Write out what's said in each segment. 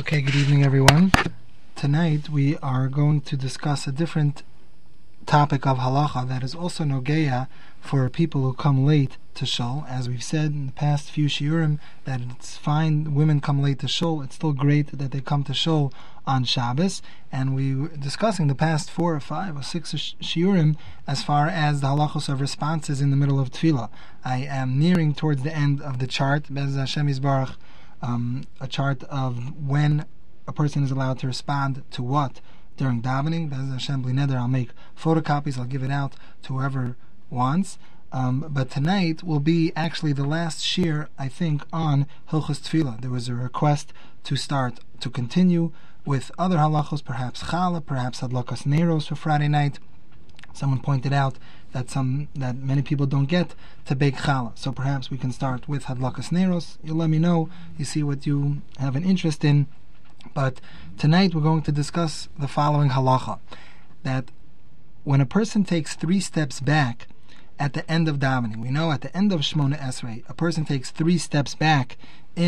Okay, good evening everyone. Tonight we are going to discuss a different topic of halacha that is also nogeya for people who come late to shul. As we've said in the past few shiurim, that it's fine women come late to shul, it's still great that they come to shul on Shabbos, and we were discussing the past 4 or 5 or 6 shiurim as far as the halachos of responses in the middle of tefillah. I am nearing towards the end of the chart, Bez Hashem Yisbarach, a chart of when a person is allowed to respond to what during davening. Bez Hashem Bli Neder, I'll make photocopies, I'll give it out to whoever wants. But tonight will be actually the last shir, I think, on Hilchos Tefillah. There was a request to continue with other halachos, perhaps challah, perhaps hadlakas neiros for Friday night. Someone pointed out that many people don't get to bake challah, so perhaps we can start with hadlakas neiros. You let me know, you see what you have an interest in. But tonight we're going to discuss the following halacha, that when a person takes 3 steps back at the end of davening, we know at the end of Shmona Esrei, a person takes 3 steps back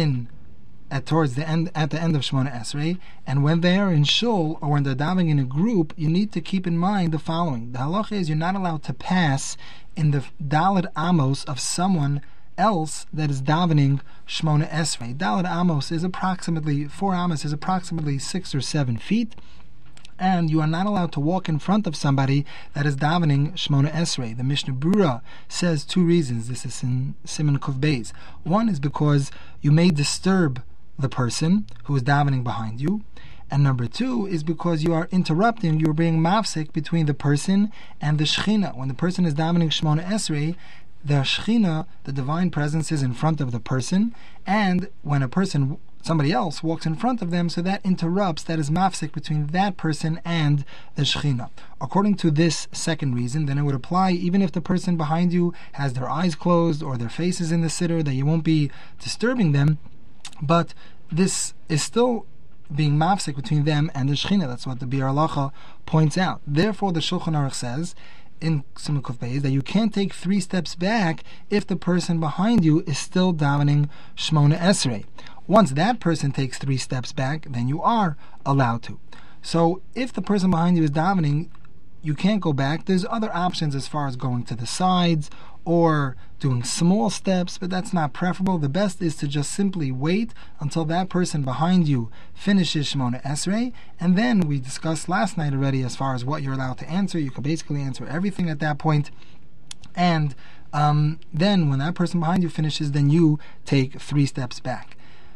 at the end of Shmona Esrei, and when they are in shul or when they're davening in a group, you need to keep in mind the following. The halacha is you're not allowed to pass in the Daled Amos of someone else that is davening Shmona Esrei. Daled Amos is approximately 4 amos is approximately 6 or 7 feet, and you are not allowed to walk in front of somebody that is davening Shmona Esrei. The Mishnah Brura says 2 reasons. This is in Siman Kuf Beis. One is because you may disturb the person who is davening behind you, and number 2 is because you are interrupting, you are being mafsek between the person and the Shechina. When the person is davening Shmona Esrei, the Shechina, the divine presence, is in front of the person, and when somebody else walks in front of them, so that interrupts, that is mafsek between that person and the Shechina. According to this second reason, then it would apply even if the person behind you has their eyes closed or their face is in the sitter, that you won't be disturbing them, but this is still being mafsek between them and the Shechina. That's what the Biur Halacha points out. Therefore, the Shulchan Aruch says in Siman Kuf Beis that you can't take 3 steps back if the person behind you is still davening Shmona Esrei. Once that person takes 3 steps back, then you are allowed to. So if the person behind you is davening, you can't go back. There's other options as far as going to the sides or doing small steps, but that's not preferable. The best is to just simply wait until that person behind you finishes Shmona Esrei, and then we discussed last night already as far as what you're allowed to answer. You can basically answer everything at that point, and then when that person behind you finishes, then you take 3 steps back.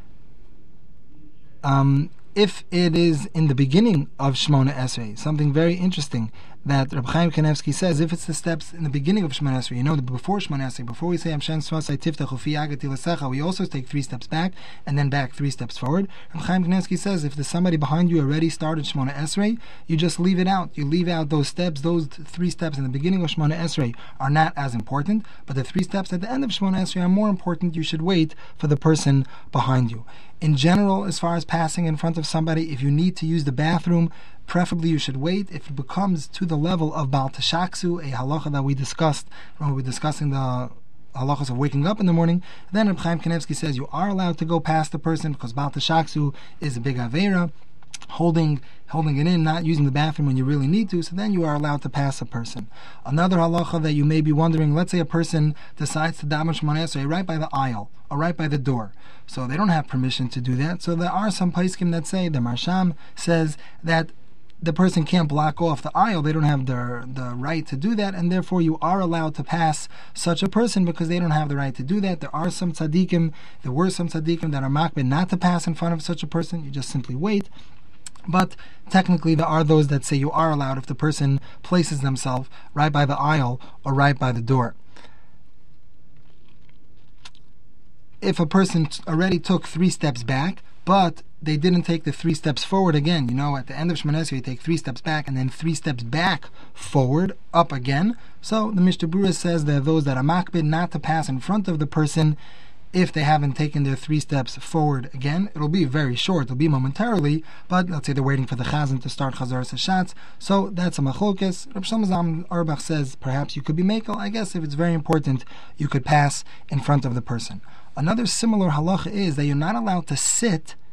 If it is in the beginning of Shmona Esrei, something very interesting that Reb Chaim Kanevsky says, if it's the steps in the beginning of Shmona Esrei, you know that before Shmona Esrei, before we say Hamshen Svasai Tiftach Ufi Agati L'Secha, we also take 3 steps back and then back 3 steps forward. Reb Chaim Kanevsky says, if there's somebody behind you already started Shmona Esrei, you just leave it out. You leave out those steps. Those 3 steps in the beginning of Shmona Esrei are not as important, but the 3 steps at the end of Shmona Esrei are more important. You should wait for the person behind you. In general, as far as passing in front of somebody, if you need to use the bathroom, preferably you should wait. If it becomes to the level of Baal Tashaksu, a halacha that we discussed when we were discussing the halachas of waking up in the morning, then Reb Chaim Kanevsky says you are allowed to go past the person because Baal Tashaksu is a big aveira, holding it in, not using the bathroom when you really need to, so then you are allowed to pass a person. Another halacha that you may be wondering, let's say a person decides to daven Shmona Esrei right by the aisle or right by the door, so they don't have permission to do that. So there are some poskim that say, the Marsham says that the person can't block off the aisle, they don't have the right to do that, and therefore you are allowed to pass such a person because they don't have the right to do that. There were some tzaddikim that are makbid not to pass in front of such a person, you just simply wait. But technically there are those that say you are allowed if the person places themselves right by the aisle or right by the door. If a person already took 3 steps back, but they didn't take the 3 steps forward again, at the end of Shmona Esrei you take 3 steps back and then 3 steps back forward, up again. So the Mishnah Brura says there are those that are makbid not to pass in front of the person if they haven't taken their 3 steps forward again. It'll be very short, it'll be momentarily, but let's say they're waiting for the chazan to start Chazaras Hashatz, so that's a machlokes. Reb Shlomo Zalman Auerbach says perhaps you could be mekel. I guess if it's very important, you could pass in front of the person. Another similar halacha is that you're not allowed to sit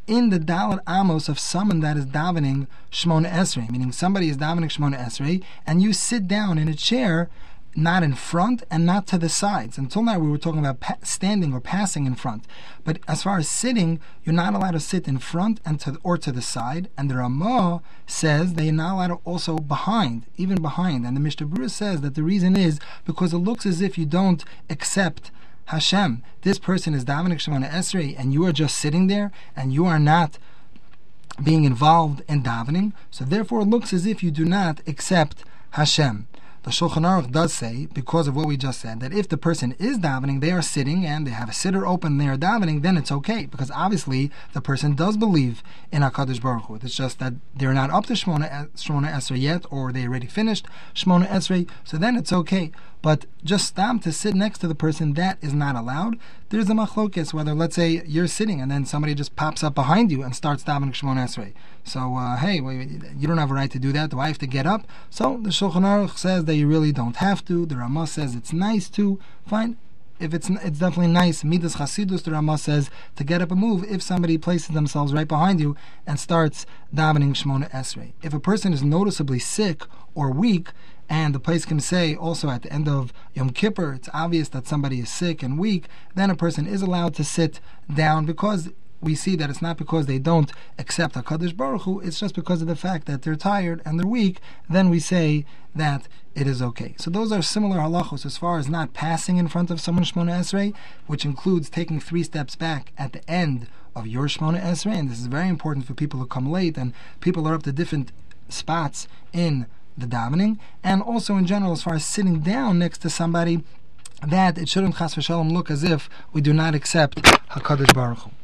in the Dalet Amos of someone that is davening Shmona Esrei, meaning somebody is davening Shmona Esrei, and you sit down in a chair, not in front and not to the sides. Until now we were talking about standing or passing in front. But as far as sitting, you're not allowed to sit in front and to the side. And the Ramah says that you're not allowed to also even behind. And the Mishnah Berurah says that the reason is because it looks as if you don't accept Hashem. This person is davening Shemona Esrei and you are just sitting there and you are not being involved in davening. So therefore it looks as if you do not accept Hashem. The Shulchan Aruch does say, because of what we just said, that if the person is davening, they are sitting and they have a sitter open, they are davening, then it's okay, because obviously the person does believe in HaKadosh Baruch Hu. It's just that they're not up to Shmona Esrei yet, or they already finished Shmona Esrei, so then it's okay. But just stop to sit next to the person, that is not allowed. There's a machlokes whether, let's say, you're sitting and then somebody just pops up behind you and starts davening Shmona Esrei. So, hey, you don't have a right to do that. Do I have to get up? So the Shulchan Aruch says that you really don't have to. The Ramah says it's nice to. Fine. If it's definitely nice. Midas Chasidus, the Ramah says, to get up and move if somebody places themselves right behind you and starts davening Shmona Esrei. If a person is noticeably sick or weak, and the place can say also at the end of Yom Kippur, it's obvious that somebody is sick and weak, then a person is allowed to sit down, because we see that it's not because they don't accept HaKadosh Baruch Hu, it's just because of the fact that they're tired and they're weak, then we say that it is okay. So those are similar halachos as far as not passing in front of someone Shmona Esrei, which includes taking 3 steps back at the end of your Shmona Esrei, and this is very important for people who come late, and people are up to different spots in the davening, and also in general as far as sitting down next to somebody, that it shouldn't chas v'shalom look as if we do not accept HaKadosh Baruch Hu.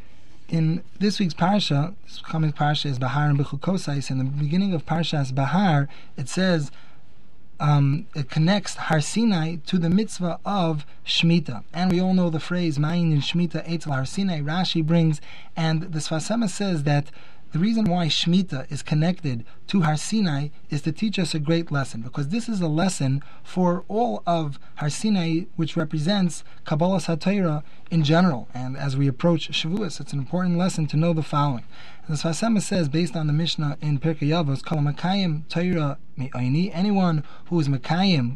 In this week's parsha, this coming parsha is Bahar and Bechukosais. In the beginning of Parshas Bahar, it says it connects Har Sinai to the mitzvah of Shemitah. And we all know the phrase Ma'in in Shemitah Eitzel Har Sinai. Rashi brings, and the Sfas Emes says that the reason why Shemitah is connected to Har Sinai is to teach us a great lesson, because this is a lesson for all of Har Sinai, which represents Kabbalas HaTorah in general. And as we approach Shavuos, it's an important lesson to know the following. And the Sfas Emes says, based on the Mishnah in Pirkei Avos, Kol Makayim Torah Mi'ayni, anyone who is Makayim,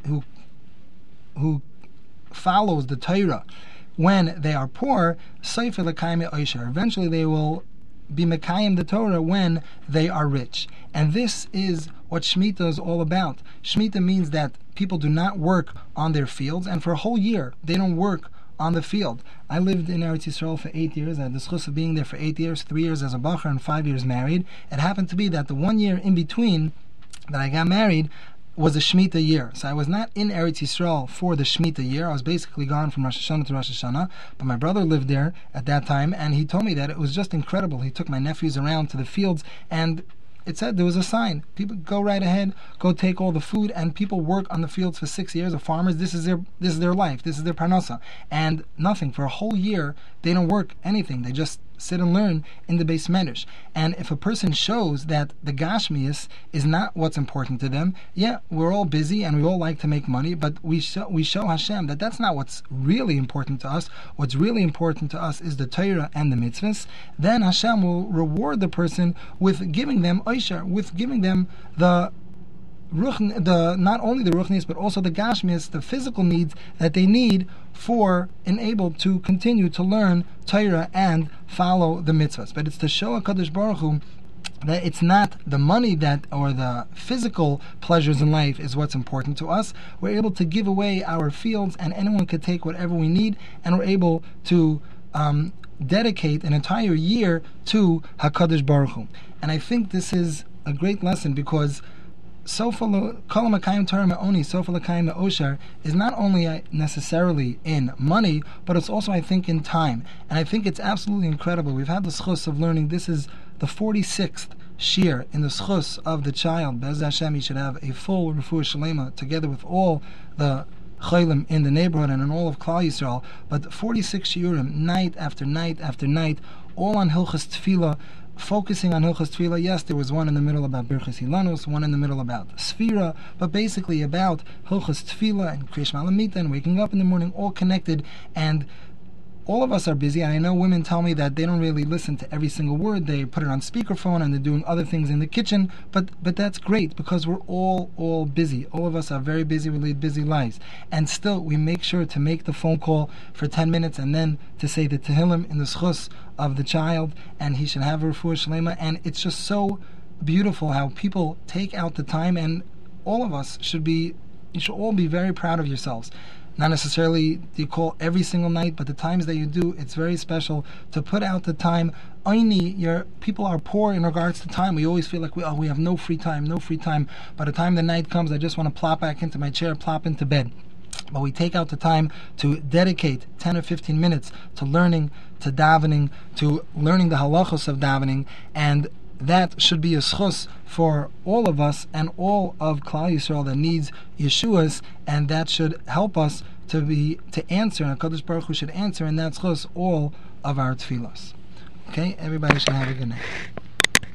who follows the Torah when they are poor, Sefer L'Kayim Oisher, eventually they will be Mekayim the Torah when they are rich. And this is what Shemitah is all about. Shemitah means that people do not work on their fields, and for a whole year they don't work on the field. I lived in Eretz Yisrael for 8 years. I had the schus of being there for 8 years, 3 years as a bacher and 5 years married. It happened to be that the 1 year in between that I got married was a Shemitah year. So I was not in Eretz Yisrael for the Shemitah year. I was basically gone from Rosh Hashanah to Rosh Hashanah. But my brother lived there at that time, and he told me that it was just incredible. He took my nephews around to the fields, and it said there was a sign. People go right ahead, go take all the food, and people work on the fields for 6 years. The farmers, this is their life, this is their parnasa, and nothing for a whole year. They don't work anything. They just sit and learn in the Beis Medrash. And if a person shows that the Gashmius is not what's important to them, yeah, we're all busy and we all like to make money, but we show Hashem that that's not what's really important to us. What's really important to us is the Torah and the mitzvahs. Then Hashem will reward the person with giving them Oisher, with giving them the not only the ruchnius but also the gashmius, the physical needs that they need for able to continue to learn Torah and follow the mitzvahs. But it's to show HaKadosh Baruch Hu that it's not the money that or the physical pleasures in life is what's important to us. We're able to give away our fields, and anyone could take whatever we need, and we're able to dedicate an entire year to HaKadosh Baruch Hu. And I think this is a great lesson, because Sofa L'Kayim Torah Me'oni, Sofa L'Kayim Me'osher is not only necessarily in money, but it's also, I think, in time. And I think it's absolutely incredible. We've had the schus of learning. This is the 46th shir in the schus of the child. Be'ez Hashem, he should have a full refuah shalema together with all the chaylim in the neighborhood and in all of Klal Yisrael. But 46 shiurim, night after night after night, all on Hilchas Tefillah, focusing on Hilchas Tefillah. Yes, there was one in the middle about Birchas Hilanus, one in the middle about Sfira, but basically about Hilchas Tefillah and Kriyash Malamita and waking up in the morning, all connected. And all of us are busy, and I know women tell me that they don't really listen to every single word. They put it on speakerphone and they're doing other things in the kitchen, but that's great because we're all busy. All of us are very busy. We lead busy lives, and still we make sure to make the phone call for 10 minutes and then to say the Tehillim in the schus of the child, and he should have a refuah shlema. And it's just so beautiful how people take out the time, and all of us you should all be very proud of yourselves. Not necessarily do you call every single night, but the times that you do, it's very special to put out the time. Your people are poor in regards to time. We always feel like we have no free time. By the time the night comes, I just want to plop back into my chair, plop into bed. But we take out the time to dedicate 10 or 15 minutes to learning, to davening, to learning the halachos of davening, and that should be a schus for all of us and all of Klal Yisrael that needs Yeshuas, and that should help us to answer, and HaKadosh Baruch Hu should answer, and that's schus all of our tefillos. Okay, everybody should have a good night.